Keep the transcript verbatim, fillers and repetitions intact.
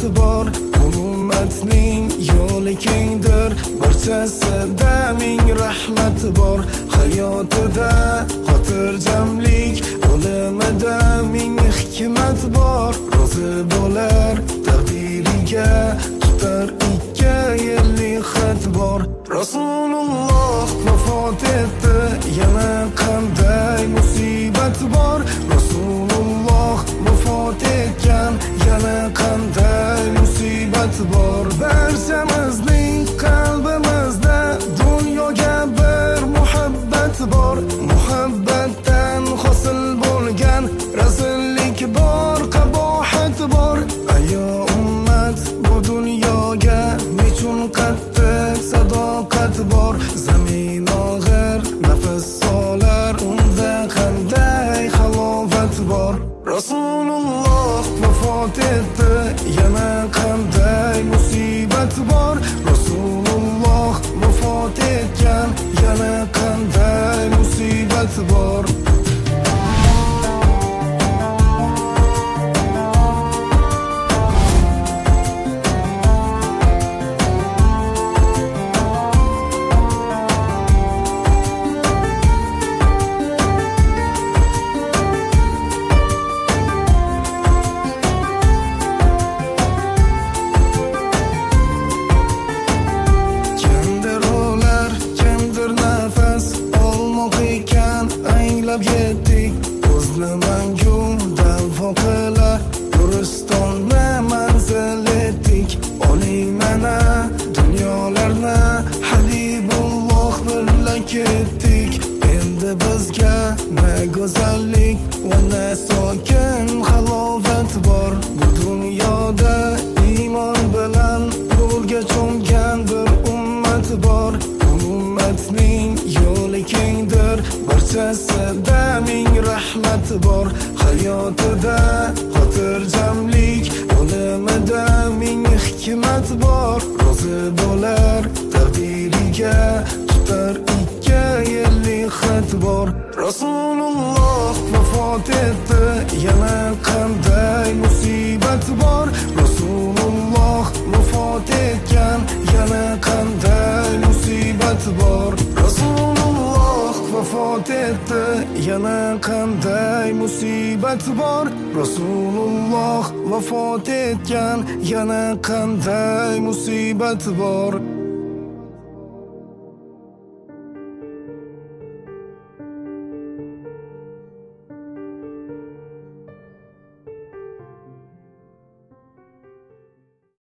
bor. Ummatning yo'li kengdir, barchasida ming rahmat bor. Hayotida xotirjamlik, o'limida ming hikmat bor. Rozi bo'lar taqdiriga, tutar ikki yillik xat bor. Rasululloh vafot etdi, yana qanday musibat bor. Rasululloh vafot etgan, yana qanday musibat bor. Barchamizning qalbimizda dunyoga bir muhabbat bor. Muhabbatdan hosil bo'lgan razillik bor, qabohat bor. Ayo ummat, bu dunyoga nechun qattiq sadoqat bor. Zamin og'ir, nafas solar, unda qanday halovat bor. Rasululloh vafot etdi, yana qanday musibat bor. Rasululloh vafot etgan, yana qanday musibat bor. Yetdik o'zni mangu davo qila, Nuristonni manzil etdik. Oling mana dunyolarni Habibulloh birga ketdik. Endi bizga na go'zallik va na sokin halovat bor. Bu dunyoda iymon bilan yo'lga cho'mgan bir ummat bor. Ummatning yo'li kengdir, barchasida ming rahmat bor. Hayotida xotirjamlik, o'limida ming hikmat bor. Rozi bo'lar taqdiriga, tutar ikki yillik xat bor. Rasululloh vafot etdi, yana qanday musibat bor. Rasululloh vafot etgan, yana qanday musibat bor. Rasululloh vafot etdi, yana qanday musibat bor. Rasululloh vafot etgan, yana qanday musibat bor.